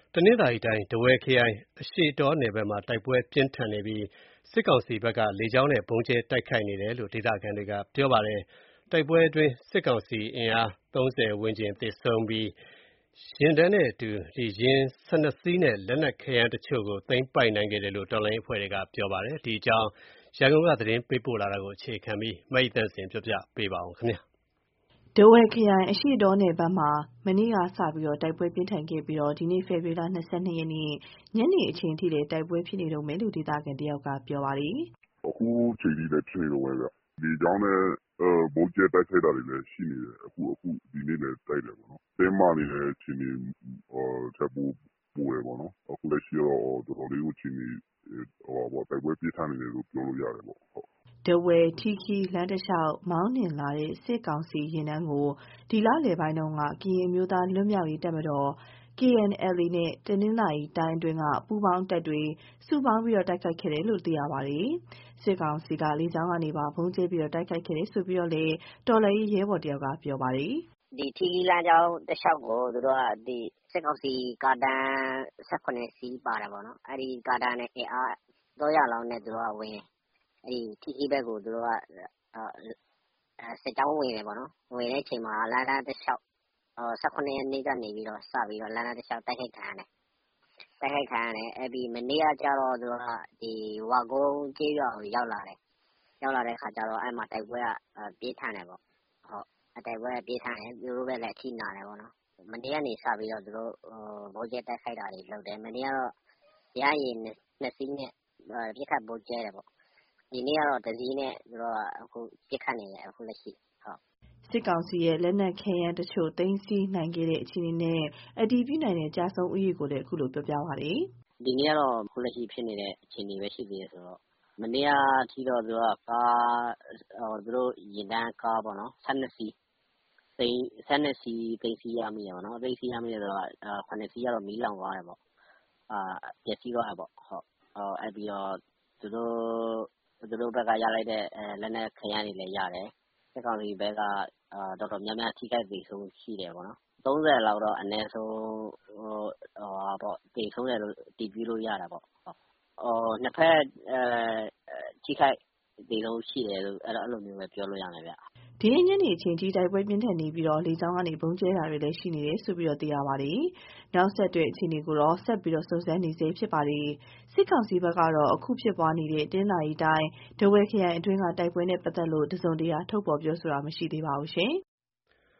တနင်္သာရီတိုင်းထားဝယ်ခရိုင်အရှေ့တောနယ်ဘက်မှာတိုက်ပွဲပြင်းထန်နေပြီးစစ်ကောင်စီဘက်ကလေကြောင်းနဲ့ဗုံးကြဲတိုက်ခိုက်နေတယ်လို့ဒေသခံတွေကပြောပါတယ်။တိုက်ပွဲအတွင်းစစ်ကောင်စီအင်အား30ဝန်းကျင်သေဆုံးပြီးယာဉ်တန်းနဲ့အတူယာဉ်12စီးနဲ့လက်နက်ခဲယမ်းတချို့ကိုသိမ်းပိုက်နိုင်ခဲ့တယ်လို့တော်လှန်ရေးအဖွဲ့တွေကပြောပါတယ်။ဒီအကြောင်းရန်ကုန်ကသတင်းပေးပို့လာတာကိုအခြေခံပြီးမအိသန့်စင်ပြောပြပေးပါမယ်။ထားဝယ်ခရိုင်အရှေ့တောနယ်ဘက်မှာမနေ့ကစပြီးတိုက်ပွဲပြင်းထန်ခဲ့ပြီးဒီနေ့ဖေဖော်ဝါရီလ22ရက်နေ့ညနေအချိန်ထိလည်းတိုက်ပွဲဖြစ်နေတုန်းပဲလို့ဒေသခံတယောက်ကပြောပါတယ်။အခုချိန်ထိလည်းဖြစ်နေတုန်းပဲဗျ။လေကြောင်းနဲ့ဗုံးကြဲတိုက်ခိုက်တာတွေလည်းရှိနေတယ်။အခုဒီနေ့လည်းတိုက်တယ်ပေါ့နော်။တင်းမာနေတဲ့အခြေအနေထက်ပိုတယ်ပေါ့နော်။အခုလက်ရှိတော့တော်တော်လေးကိုအခြေအနေတိုက်ပွဲပြင်းထန်နေတယ်လို့ပြောလို့ရတယ်ပေါ့။ "ထားဝယ်-ထီးခီးလမ်းတလျှောက်မောင်းနှင်လာတဲ့စစ်ကောင်စီယာဉ်တန်းကိုဒီလလယ်ပိုင်းကကရင်အမျိုးသားလွတ်မြောက်ရေးတပ်မတော် KNLA နဲ့ တနင်္သာရီတိုင်းအတွင်းကပူးပေါင်းတပ်တွေစုပေါင်းတိုက်ခိုက်ခဲ့တယ်လို့သိရပါတယ်။စစ်ကောင်စီကလေကြောင်းကနေပါဗုံးကြဲတိုက်ခိုက်ခဲ့တယ်လို့လည်းတော်လှန်ရေးရဲဘော်တယောက်ကပြောပါတယ်။"ထီးခီးလမ်းကြောင်းတလျှောက်ကိုသူတို့ကစစ်ကောင်စီကားတန်း17စီးပါတယ်ပေါ့နော်။အဲ့ဒီကားတန်းနဲ့အင်အား300လောက်နဲ့သူတို့ကဝင်တယ်။အဲ့ဒီထီးခီးဘက်ကိုသူတို့ကစစ်ကြောင်းဝင်တယ်ပေါ့နော်။ဝင်တဲ့အချိန်မှာလမ်းတလျှောက်18ရက်နေ့ကနေပြီးတော့စပြီးတော့လမ်းတလျှောက်တိုက်ခိုက်ခံရတယ်။အဲ့ဒီမနေ့ကကျတော့သူတို့ကဝါကုန်းကျေးရွာကိုရောက်လာတယ်။ရောက်လာတဲ့အခါကျတော့အဲ့မှာတိုက်ပွဲကပြင်းထန်တယ်ပေါ့။တိုက်ပွဲကပြင်းထန်တယ်သူတို့ဘက်လည်းအထိနာတယ်ပေါ့နော်။မနေ့ကနေစပြီးတော့သူတို့ဗုံးကြဲတိုက်ခိုက်တာတွေလုပ်တယ်။မနေ့ကတော့ရဟတ်ယာဉ်2စီးနဲ့ပစ်ခတ်ဗုံးကြဲတယ်ပေါ့။ဒီနေ့ကတော့1စီးနဲ့သူတို့ကအခုပစ်ခတ်နေတယ်အခုလက်ရှိ။ "စစ်ကောင်စီရဲ့လက်နက်ခဲယမ်းတချို့သိမ်းဆည်းနိုင်ခဲ့တဲ့အခြေအနေနဲ့အတည်ပြုနိုင်တဲ့ကျဆုံးဦးရေကိုလည်းအခုလိုပြောပြပါတယ်။"ဒီနေ့ကတော့အခုလက်ရှိဖြစ်နေတဲ့အခြေအနေပဲရှိသေးတယ်ဆိုတော့မနေ့ကအထိတော့သူတို့ကကားသူတို့ယာဉ်တန်းကားပေါ့နော်12စီးသိမ်းဆည်းရမိတယ်ပေါ့နော်။သိမ်းဆည်းရမိတယ်ဆိုတော့9စီးကတော့မီးလောင်သွားတယ်ပေါ့။ပျက်စီးသွားတယ်ပေါ့အဲ့ပြီးတော့သူတို့ဘက်ကရလိုက်တဲ့လက်နက်ခဲယမ်းတွေလည်းရတယ်။စစ်ကောင်စီဘက်ကတော်တော်များများထိခိုက်သေဆုံးရှိတယ်ပေါ့နော်။30လောက်တော့အနည်းဆုံးသေဆုံးတယ်လို့အတည်ပြုလို့ရတာပေါ့။နှစ်ဖက်ထိခိုက်သေဆုံးရှိတယ်လို့အဲ့လိုမျိုးပဲပြောလို့ရမယ်ဗျ။ "ဒီနေ့ညနေအချိန်ထိတိုက်ပွဲပြင်းထန်နေပြီးလေကြောင်းကနေဗုံးကြဲတာတွေလည်းရှိနေတယ်လို့သိရပါတယ်။နောက်ဆက်တွဲအခြေအနေကိုတော့ဆက်ပြီးစုံစမ်းနေဆဲဖြစ်ပါတယ်။စစ်ကောင်စီဘက်ကတော့အခုဖြစ်ပွားနေတဲ့တနင်္သာရီတိုင်းထားဝယ်ခရိုင်အတွင်းကတိုက်ပွဲနဲ့ပတ်သက်လို့တစုံတရာထုတ်ဖော်ပြောဆိုတာမရှိသေးပါဘူး